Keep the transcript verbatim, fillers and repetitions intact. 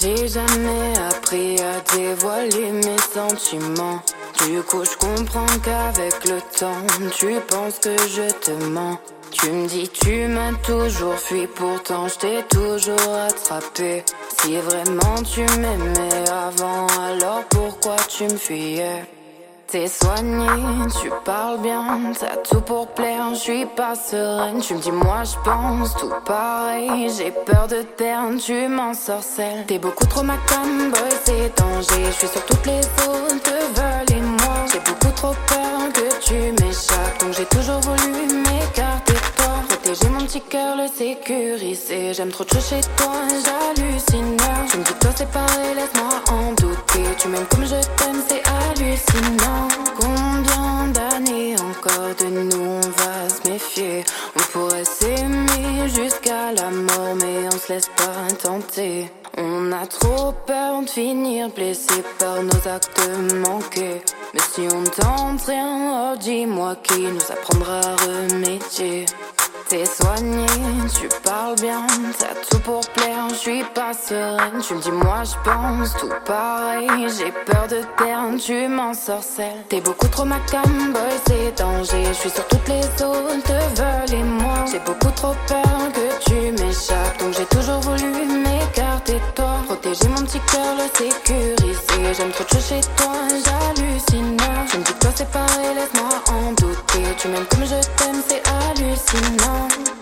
J'ai jamais appris à dévoiler mes sentiments. Du coup je comprends qu'avec le temps tu penses que je te mens. Tu me dis tu m'as toujours fui, pourtant je t'ai toujours attrapé. Si vraiment tu m'aimais avant, alors pourquoi tu me fuyais? T'es soigné, tu parles bien, t'as tout pour plaire, je suis pas sereine. Tu me dis moi je pense tout pareil, j'ai peur de te perdre, tu m'ensorcelles. T'es beaucoup trop ma cam, boy c'est danger. Je suis sur toutes les autres, te veulent et moi. J'ai beaucoup trop peur que tu m'échappes, donc j'ai toujours voulu m'écarter de toi. Protéger mon petit cœur, le sécuriser. J'aime trop te chez toi, j'hallucine. Tu me dis toi c'est pareil, laisse-moi en douter. Tu m'aimes comme je t'aime, c'est hallucinant. Combien d'années encore de nous on va se méfier? On pourrait s'aimer jusqu'à la mort, mais on se laisse pas tenter. On a trop peur de finir blessé par nos actes manqués. Mais si on tente rien, oh dis-moi qui nous apprendra à remédier. T'es soigné, tu parles bien, t'as tout pour plaire, je suis pas sereine. Tu me dis moi je pense tout pareil, j'ai peur de te perdre, tu m'ensorcelles. T'es beaucoup trop ma cam, boy c'est danger. Je suis sur toutes les autres, te veulent et moi. J'ai beaucoup trop peur que tu m'échappes, donc j'ai toujours voulu m'écarter de toi. Protéger mon petit cœur, le sécuriser. J'aime trop te chez toi, j'hallucine. Tu me dis que toi c'est pareil, laisse-moi en douter. Tu m'aimes comme je t'aime, c'est hallucinant.